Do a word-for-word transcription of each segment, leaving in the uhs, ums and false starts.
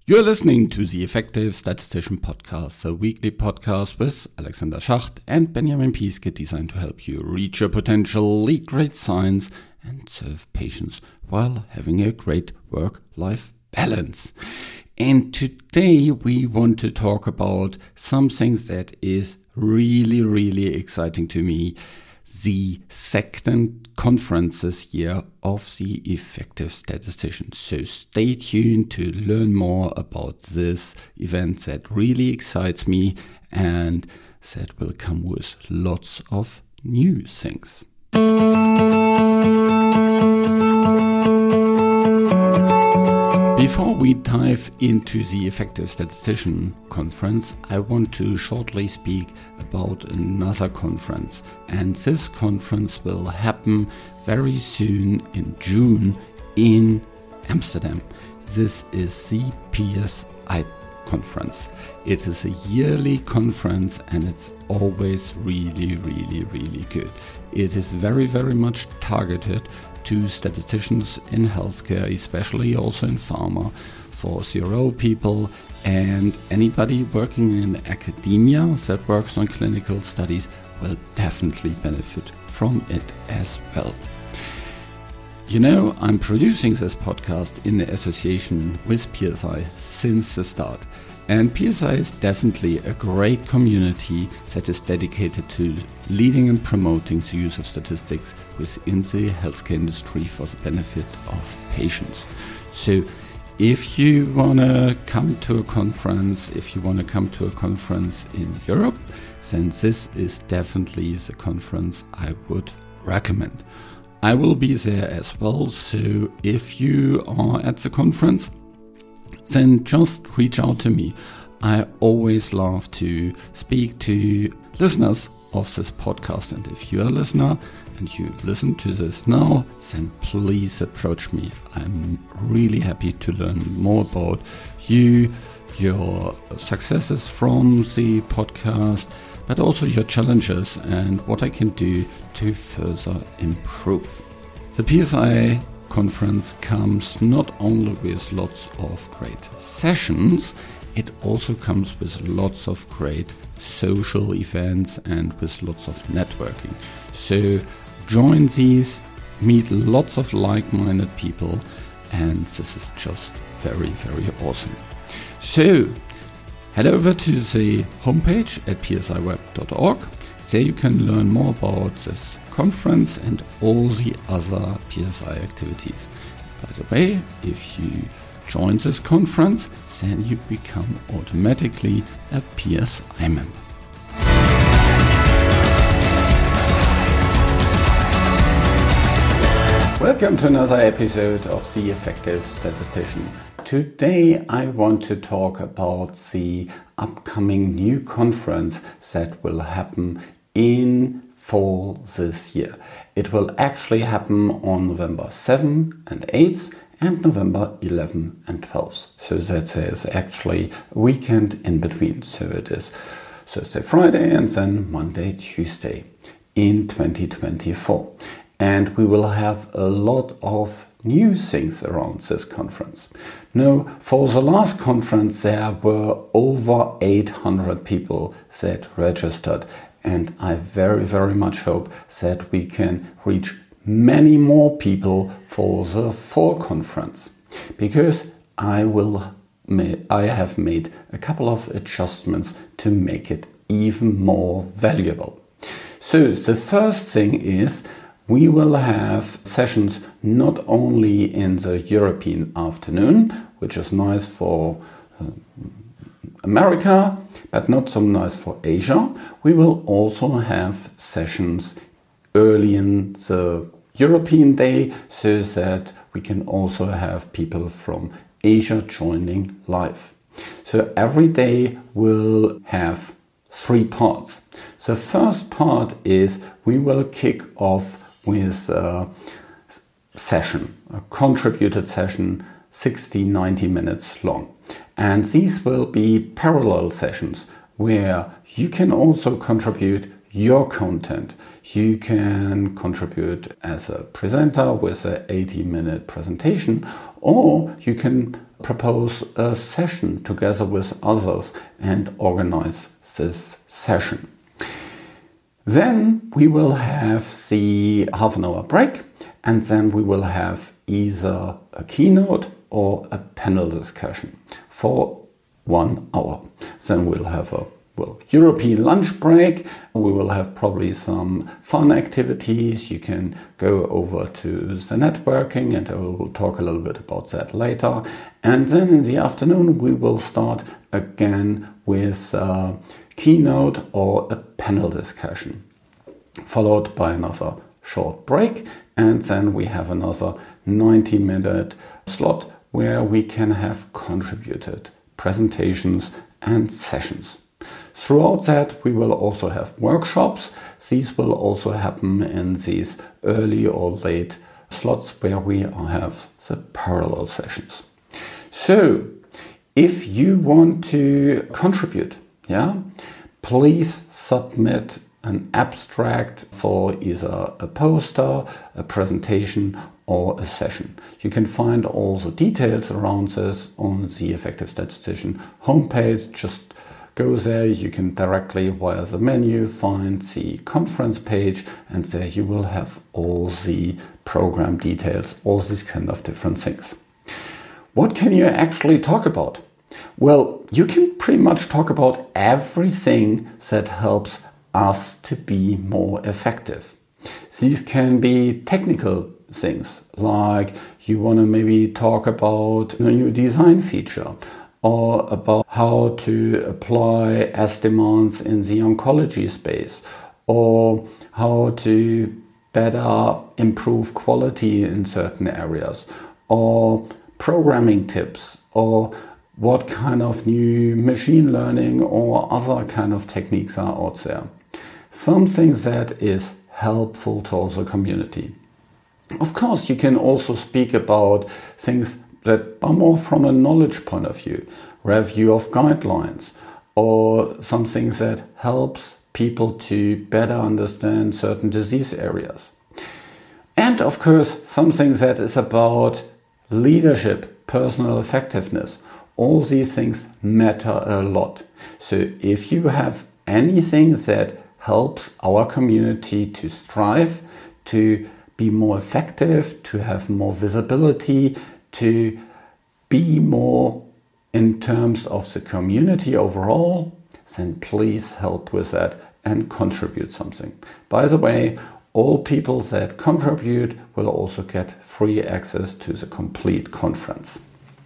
You're listening to the Effective Statistician Podcast, a weekly podcast with Alexander Schacht and Benjamin Pieske, designed to help you reach your potential, lead great science, and serve patients while having a great work-life balance. And today we want to talk about something that is really, really exciting to me. The second conference this year of the Effective Statistician. So stay tuned to learn more about this event that really excites me and that will come with lots of new things. Before we dive into the Effective Statistician Conference, I want to shortly speak about another conference. And this conference will happen very soon in June in Amsterdam. This is the P S I conference. It is a yearly conference and it's always really, really, really good. It is very, very much targeted to statisticians in healthcare, especially also in pharma, for C R O people and anybody working in academia that works on clinical studies will definitely benefit from it as well. You know, I'm producing this podcast in association with P S I since the start. And P S I is definitely a great community that is dedicated to leading and promoting the use of statistics within the healthcare industry for the benefit of patients. So if you want to come to a conference, if you want to come to a conference in Europe, then this is definitely the conference I would recommend. I will be there as well, so if you are at the conference, then just reach out to me. I always love to speak to listeners of this podcast. And if you're a listener and you listen to this now, then please approach me. I'm really happy to learn more about you, your successes from the podcast, but also your challenges and what I can do to further improve. The P S I conference comes not only with lots of great sessions, it also comes with lots of great social events and with lots of networking. So join these, meet lots of like-minded people, and this is just very, very awesome. So head over to the homepage at p s i web dot org. There you can learn more about this conference and all the other P S I activities. By the way, if you join this conference, then you become automatically a P S I member. Welcome to another episode of The Effective Statistician. Today I want to talk about the upcoming new conference that will happen in fall this year. It will actually happen on November seventh and eighth and November eleventh and twelfth. So that there's actually a weekend in between. So it is Thursday, Friday and then Monday, Tuesday in twenty twenty-four. And we will have a lot of new things around this conference. Now, for the last conference there were over eight hundred people that registered. And I very, very much hope that we can reach many more people for the fall conference. Because I will, I have made a couple of adjustments to make it even more valuable. So the first thing is we will have sessions not only in the European afternoon, which is nice for uh, America, but not so nice for Asia. We will also have sessions early in the European day so that we can also have people from Asia joining live. So every day will have three parts. The first part is we will kick off with a session, a contributed session, sixty, ninety minutes long. And these will be parallel sessions where you can also contribute your content. You can contribute as a presenter with an eighty minute presentation, or you can propose a session together with others and organize this session. Then we will have the half an hour break, and then we will have either a keynote or a panel discussion for one hour. Then we'll have a well, European lunch break. We will have probably some fun activities. You can go over to the networking, and I will talk a little bit about that later. And then in the afternoon, we will start again with a keynote or a panel discussion, followed by another short break. And then we have another ninety minute slot where we can have contributed presentations and sessions. Throughout that, we will also have workshops. These will also happen in these early or late slots where we have the parallel sessions. So, if you want to contribute, yeah, please submit an abstract for either a poster, a presentation, or a session. You can find all the details around this on the Effective Statistician homepage. Just go there. You can directly, via the menu, find the conference page, and there you will have all the program details, all these kind of different things. What can you actually talk about? Well, you can pretty much talk about everything that helps us to be more effective. These can be technical things, like you want to maybe talk about a new design feature, or about how to apply S demands in the oncology space, or how to better improve quality in certain areas, or programming tips, or what kind of new machine learning or other kind of techniques are out there. Something that is helpful to the community. Of course, you can also speak about things that are more from a knowledge point of view, review of guidelines, or something that helps people to better understand certain disease areas. And of course, something that is about leadership, personal effectiveness. All these things matter a lot. So if you have anything that helps our community to strive, to be more effective, to have more visibility, to be more in terms of the community overall, then please help with that and contribute something. By the way, all people that contribute will also get free access to the complete conference.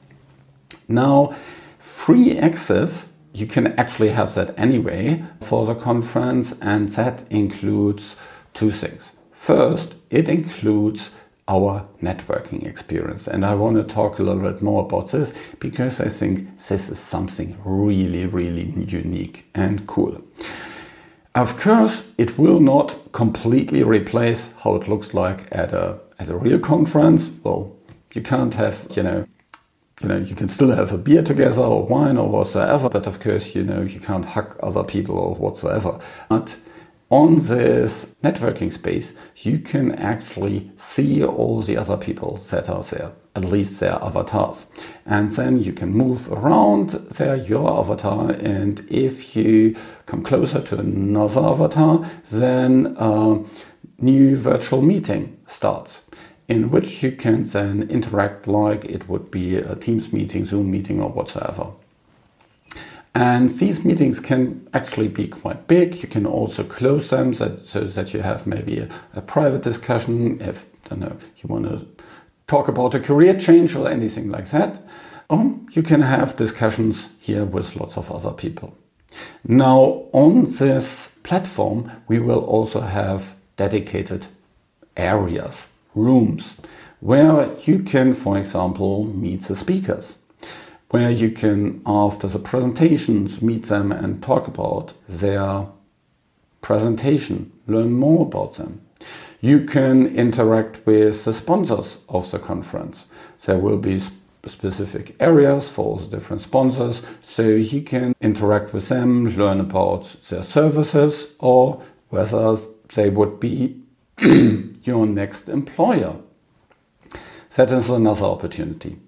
Now, free access, you can actually have that anyway for the conference, and that includes two things. First, it includes our networking experience, and I want to talk a little bit more about this because I think this is something really, really unique and cool. Of course, it will not completely replace how it looks like at a at a real conference. Well, you can't have, you know, you know, you can still have a beer together or wine or whatsoever, but of course, you know, you can't hug other people or whatsoever. But on this networking space, you can actually see all the other people that are there, at least their avatars. And then you can move around there, your avatar, and if you come closer to another avatar, then a new virtual meeting starts, in which you can then interact like it would be a Teams meeting, Zoom meeting, or whatsoever. And these meetings can actually be quite big. You can also close them so, so that you have maybe a, a private discussion if, I don't know, you want to talk about a career change or anything like that. Or you can have discussions here with lots of other people. Now, on this platform, we will also have dedicated areas, rooms, where you can, for example, meet the speakers, where you can, after the presentations, meet them and talk about their presentation, learn more about them. You can interact with the sponsors of the conference. There will be specific areas for the different sponsors, so you can interact with them, learn about their services, or whether they would be your next employer. That is another opportunity.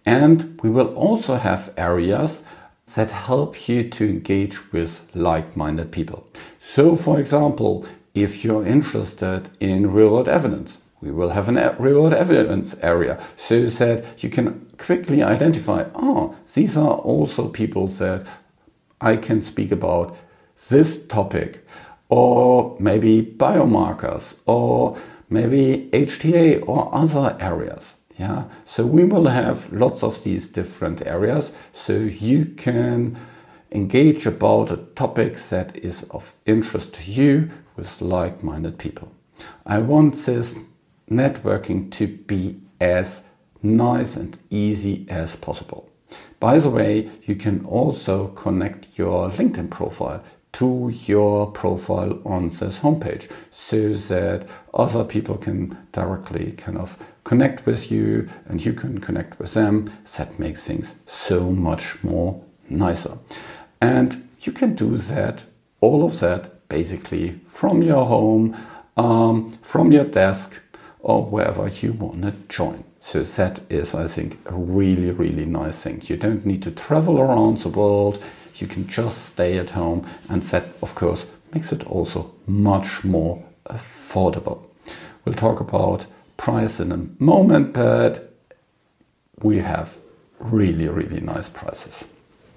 And we will also have areas that help you to engage with like-minded people. So, for example, if you're interested in real-world evidence, we will have a real-world evidence area so that you can quickly identify, oh, these are also people that I can speak about this topic, or maybe biomarkers, or maybe H T A or other areas. Yeah, so we will have lots of these different areas so you can engage about a topic that is of interest to you with like-minded people. I want this networking to be as nice and easy as possible. By the way, you can also connect your LinkedIn profile to your profile on this homepage so that other people can directly kind of connect with you and you can connect with them. That makes things so much more nicer. And you can do that, all of that, basically from your home, um, from your desk, or wherever you want to join. So that is, I think, a really, really nice thing. You don't need to travel around the world. You can just stay at home, and that, of course, makes it also much more affordable. We'll talk about price in a moment, but we have really, really nice prices.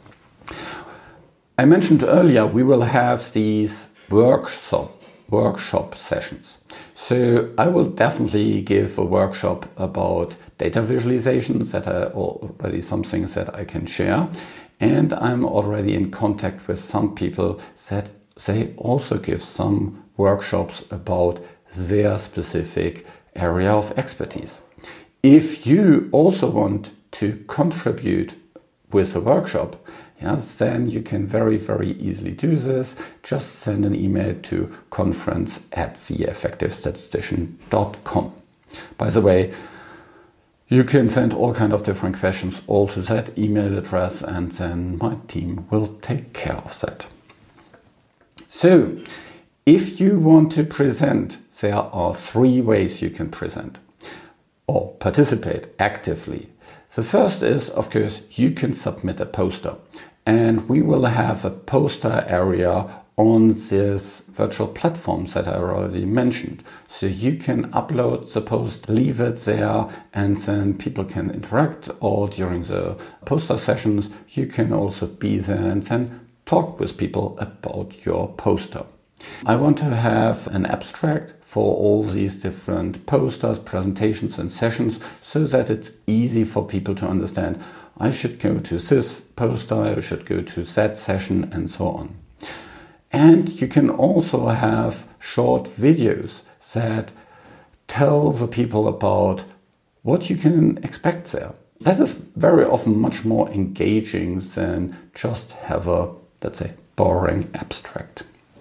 I mentioned earlier we will have these workshop workshop sessions. So I will definitely give a workshop about data visualizations. That are already something that I can share. And I'm already in contact with some people that they also give some workshops about their specific area of expertise. If you also want to contribute with a workshop, yes, then you can very, very easily do this. Just send an email to conference at the effective statistician dot com. By the way, you can send all kinds of different questions all to that email address, and then my team will take care of that. So, if you want to present, there are three ways you can present or participate actively. The first is, of course, you can submit a poster, and we will have a poster area on this virtual platforms that I already mentioned. So you can upload the post, leave it there, and then people can interact, or during the poster sessions, you can also be there and then talk with people about your poster. I want to have an abstract for all these different posters, presentations and sessions so that it's easy for people to understand. I should go to this poster, I should go to that session, and so on. And you can also have short videos that tell the people about what you can expect there. That is very often much more engaging than just have a, let's say, boring abstract.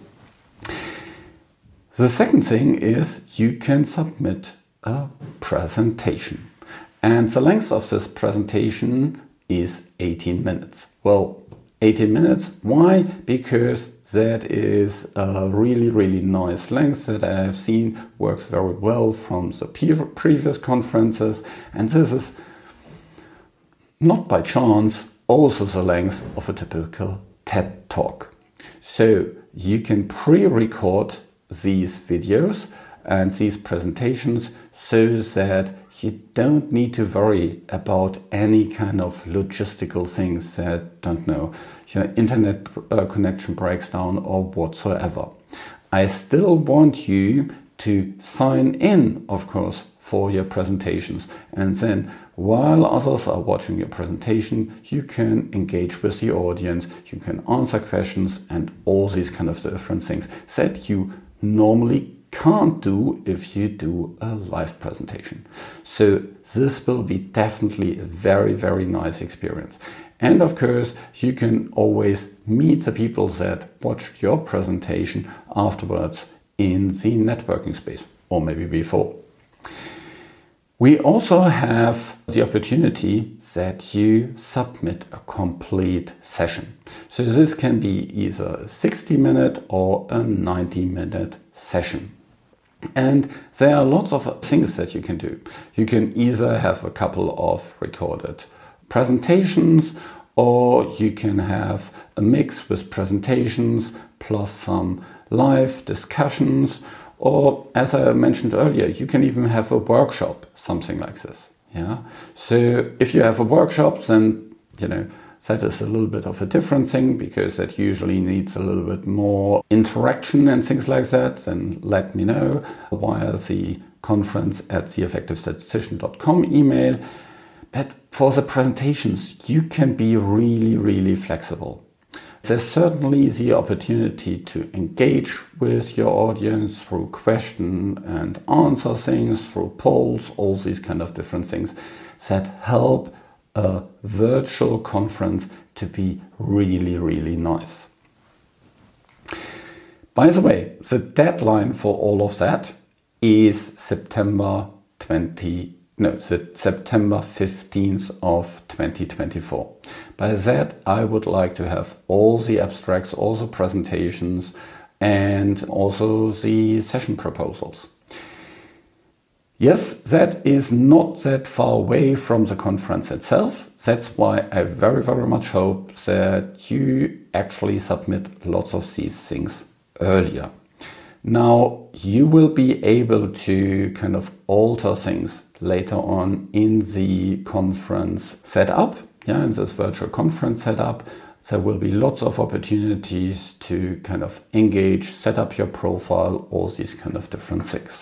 The second thing is you can submit a presentation. And the length of this presentation is eighteen minutes. Well, eighteen minutes, why? Because that is a really, really nice length that I have seen works very well from the previous conferences. And this is not by chance also the length of a typical TED Talk. So you can pre-record these videos and these presentations so that you don't need to worry about any kind of logistical things that, don't know, your internet uh, connection breaks down or whatsoever. I still want you to sign in, of course, for your presentations. And then while others are watching your presentation, you can engage with the audience, you can answer questions and all these kind of different things that you normally can't do if you do a live presentation. So this will be definitely a very, very nice experience. And of course, you can always meet the people that watched your presentation afterwards in the networking space, or maybe before. We also have the opportunity that you submit a complete session. So this can be either a sixty minute or a ninety minute session. And there are lots of things that you can do. You can either have a couple of recorded presentations, or you can have a mix with presentations plus some live discussions, or as I mentioned earlier, you can even have a workshop, something like this. Yeah. So if you have a workshop, then, you know, that is a little bit of a different thing, because that usually needs a little bit more interaction and things like that. Then let me know via the conference at the effective statistician dot com email. But for the presentations, you can be really, really flexible. There's certainly the opportunity to engage with your audience through question and answer things, through polls, all these kind of different things that help a virtual conference to be really, really nice. By the way, the deadline for all of that is September twentieth. No, the September fifteenth of twenty twenty-four. By that, I would like to have all the abstracts, all the presentations, and also the session proposals. Yes, that is not that far away from the conference itself. That's why I very, very much hope that you actually submit lots of these things earlier. Now, you will be able to kind of alter things later on in the conference setup, yeah, in this virtual conference setup. There will be lots of opportunities to kind of engage, set up your profile, all these kind of different things.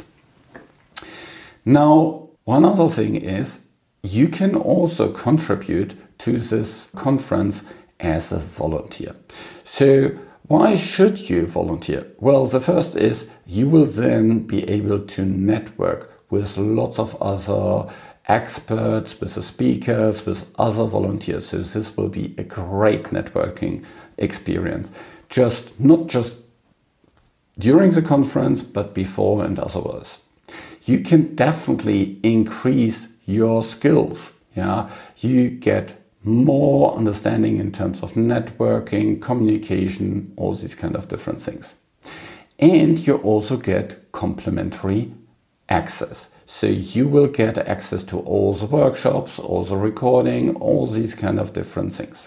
Now, one other thing is you can also contribute to this conference as a volunteer. So why should you volunteer? Well, the first is you will then be able to network with lots of other experts, with the speakers, with other volunteers. So this will be a great networking experience. Just not just during the conference, but before and afterwards. You can definitely increase your skills. Yeah, you get more understanding in terms of networking, communication, all these kind of different things. And you also get complimentary access. So you will get access to all the workshops, all the recording, all these kind of different things.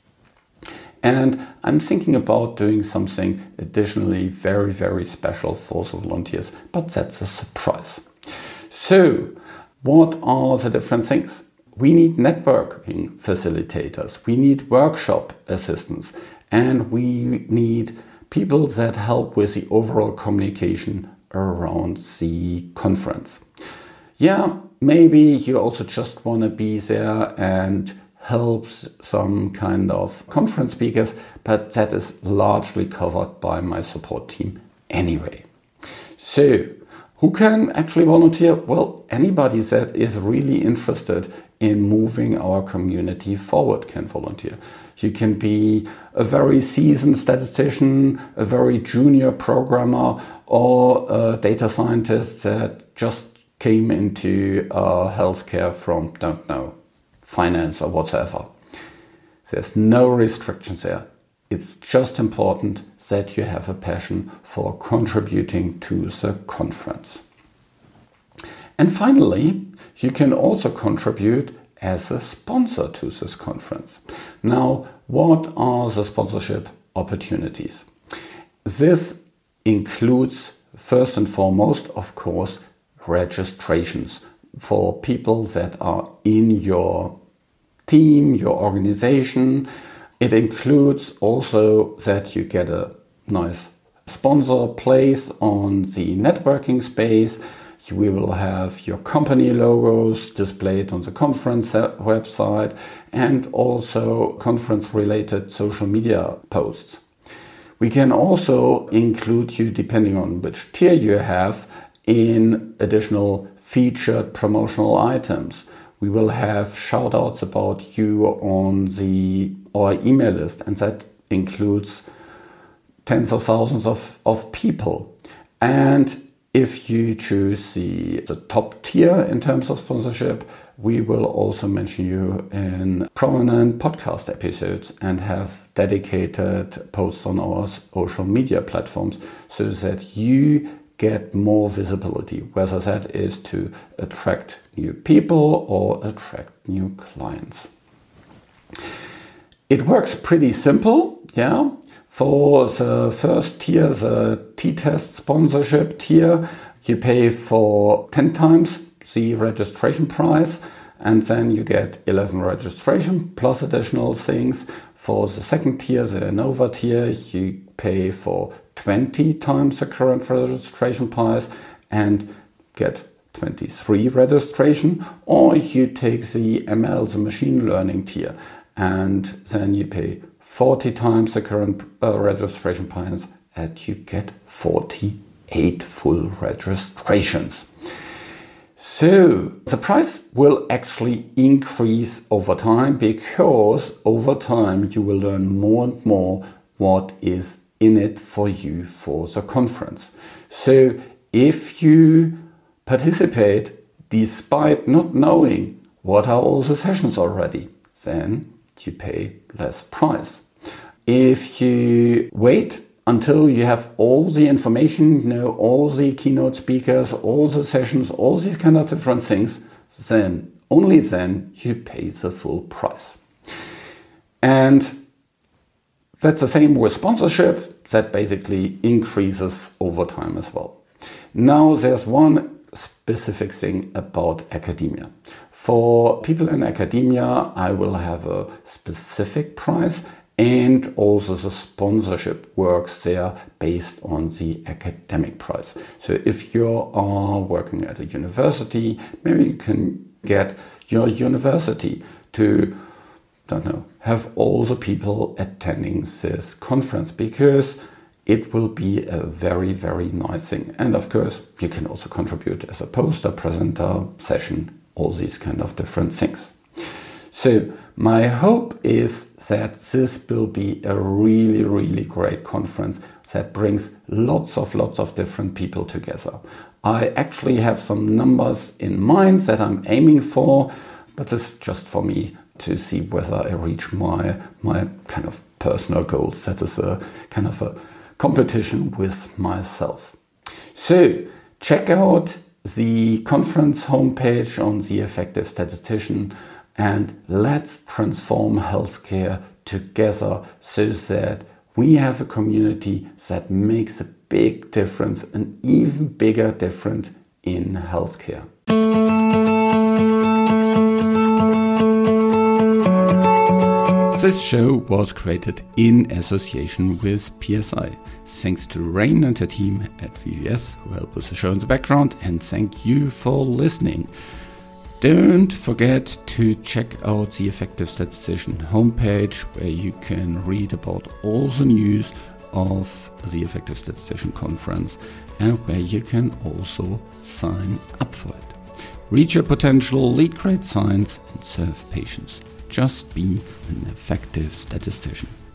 And I'm thinking about doing something additionally very, very special for the volunteers, but that's a surprise. So what are the different things? We need networking facilitators, we need workshop assistants, and we need people that help with the overall communication around the conference. Yeah, maybe you also just want to be there and help some kind of conference speakers, but that is largely covered by my support team anyway. So, who can actually volunteer? Well, anybody that is really interested in moving our community forward can volunteer. You can be a very seasoned statistician, a very junior programmer, or a data scientist that just came into uh, healthcare from, don't know, finance or whatsoever. There's no restrictions there. It's just important that you have a passion for contributing to the conference. And finally, you can also contribute as a sponsor to this conference. Now, what are the sponsorship opportunities? This includes, first and foremost, of course, registrations for people that are in your team, your organization. It includes also that you get a nice sponsor place on the networking space. We will have your company logos displayed on the conference website and also conference-related social media posts. We can also include you, depending on which tier you have, in additional featured promotional items. We will have shout-outs about you on the our email list, and that includes tens of thousands of, of people. And if you choose the, the top tier in terms of sponsorship, we will also mention you in prominent podcast episodes and have dedicated posts on our social media platforms so that you get more visibility, whether that is to attract new people or attract new clients. It works pretty simple, yeah. For the first tier, the T-Test sponsorship tier, you pay for ten times the registration price, and then you get eleven registration plus additional things. For the second tier, the Innova tier, you pay for twenty times the current registration price and get twenty-three registration, or you take the M L, the machine learning tier, and then you pay forty times the current uh, registration price and you get forty-eight full registrations. So the price will actually increase over time, because over time you will learn more and more what is in it for you for the conference. So if you participate despite not knowing what are all the sessions already, then you pay less price. If you wait until you have all the information, you know, all the keynote speakers, all the sessions, all these kind of different things, then only then you pay the full price. And that's the same with sponsorship. That basically increases over time as well. Now there's one specific thing about academia. For people in academia, I will have a specific price, and also the sponsorship works there based on the academic price. So if you are working at a university, maybe you can get your university to, don't know, have all the people attending this conference, because it will be a very, very nice thing. And of course, you can also contribute as a poster, presenter, session, all these kind of different things. So my hope is that this will be a really, really great conference that brings lots of, lots of different people together. I actually have some numbers in mind that I'm aiming for, but this is just for me to see whether I reach my, my kind of personal goals. That is a kind of a competition with myself. So check out the conference homepage on The Effective Statistician, and let's transform healthcare together so that we have a community that makes a big difference, an even bigger difference in healthcare. This show was created in association with P S I. Thanks to Rain and her team at V V S who help with the show in the background, and thank you for listening. Don't forget to check out the Effective Statistician homepage, where you can read about all the news of the Effective Statistician conference, and where you can also sign up for it. Reach your potential, lead great science, and serve patients. Just be an effective statistician.